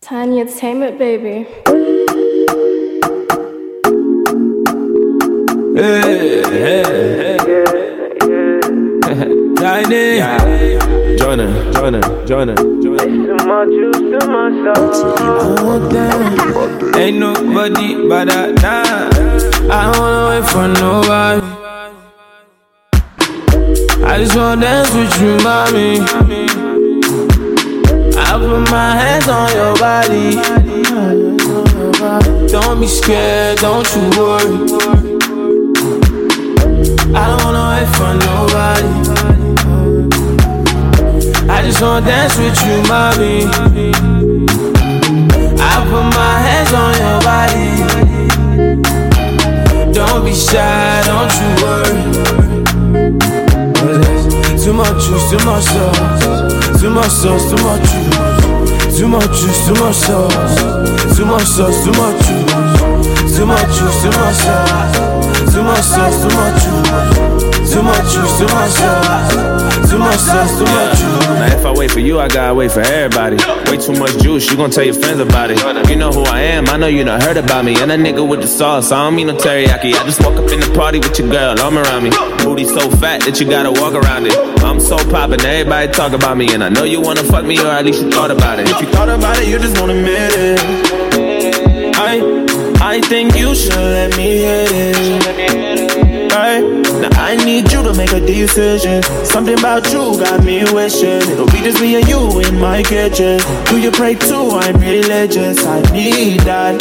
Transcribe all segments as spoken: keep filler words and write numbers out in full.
Tiny Entertainment, baby. Hey, hey, hey. Tiny. Yeah. Join her, join her, join her, join her. Oh, damn. Ain't nobody but that. Nah. I don't wanna wait for nobody. I just wanna dance with you, mommy. I put my hands on your body. Don't be scared, don't you worry. I don't wanna wait for nobody. I just wanna dance with you, mommy. I put my hands on your body. Don't be shy, don't you worry. Too much juice, too much sauce. Too much sauce, too much juice. Too much juice, too much sauce. Too much sauce, too much juice. Too much juice, too much sauce. Too much sauce, too much juice. Too much juice, too much sauce. Too much sauce, too much juice. Now if I wait for you, I gotta wait for everybody. Way too much juice, you gon' tell your friends about it. You know who I am, I know you done heard about me. And a nigga with the sauce, I don't mean no teriyaki. I just walk up in the party with your girl, arm around me. Booty so fat that you gotta walk around it. I'm so poppin', everybody talk about me. And I know you wanna fuck me, or at least you thought about it. If you thought about it, you just won't admit it. I, I think you should let me hit it. Right? Now I need you to make a decision. Something about you got me wishing it'll be just me and you in my kitchen. Do you pray too? I'm religious, I need that.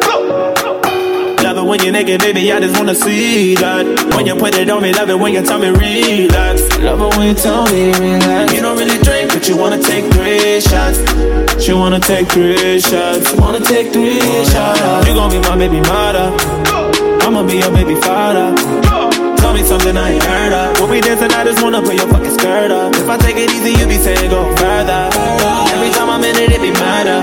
Love it when you're naked, baby, I just wanna see that. When you put it on me, love it when you tell me relax. Love it when you tell me relax. You don't really drink, but you wanna take three shots. She wanna take three shots. You wanna take three shots. You gon' be my baby mother. I'ma be your baby father. Tell me something I ain't heard of. When we dancing, I just wanna put your fucking skirt up. If I take it easy, you be saying go further. Every time I'm in it, it be murder.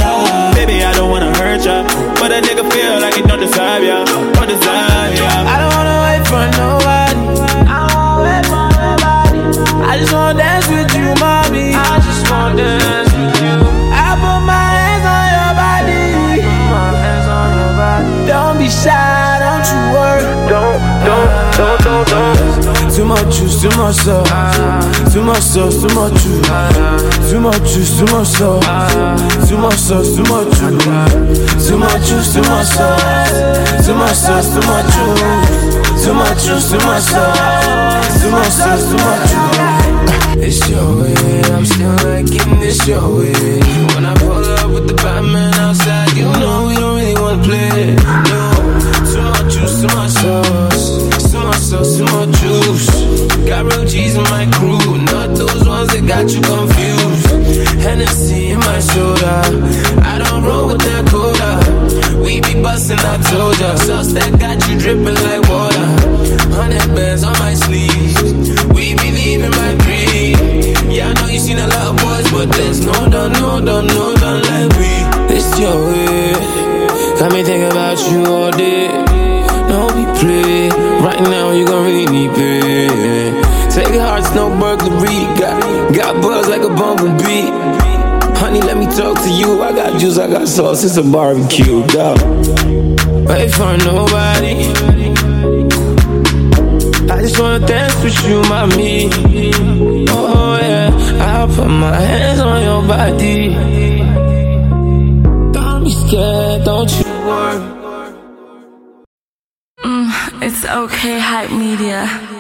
Baby, I don't wanna hurt ya, but a nigga feel like he don't deserve ya. Don't deserve ya. I don't wanna wait for nobody. I don't wanna wait for nobody. I just wanna dance with you, mommy. I just wanna dance with you. I put my hands on your body. Put my hands on your body. Don't be shy, don't you worry. Don't, don't, don't, don't, don't. Too much juice, too much sauce. Too much sauce, too much juice. Too much juice, too much sauce. Too much sauce, too much juice. Too much juice, too much sauce. Too much sauce, too much juice. Too much juice, too much sauce. Too much sauce, too much juice. It's your way, I'm still liking this your way. When I pull up with the Batman outside, you know we don't really wanna play. No, too much juice, too much sauce. Too much sauce, too much juice. Got real G's in my crew, not those ones that got you confused. Hennessy in my shoulder, I don't roll with that cola. We be bustin', I told ya. Sauce that got you drippin' like water. Hundred bands on my sleeves. We be leaving my dream. Yeah, I know you seen a lot of boys, but there's no done, no done, no done like we. It's your way, got me thinking about you all day. No be play, right now you gon' really need pay. Take hearts, no burglary. Got, got buzz like a bumblebee. Honey, let me talk to you. I got juice, I got sauce, it's a barbecue, dog. Wait for nobody. I just wanna dance with you, mommy. Oh yeah, I'll put my hands on your body. Don't be scared, don't you worry. Mm, it's okay, Hype Media.